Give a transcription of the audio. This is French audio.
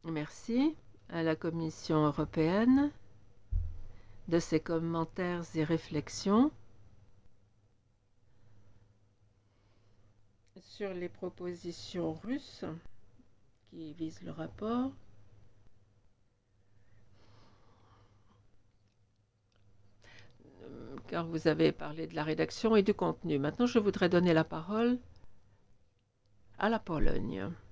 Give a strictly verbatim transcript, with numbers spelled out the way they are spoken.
Merci à la Commission européenne de ses commentaires et réflexions sur les propositions russes qui visent le rapport. Car vous avez parlé de la rédaction et du contenu. Maintenant, je voudrais donner la parole à la Pologne.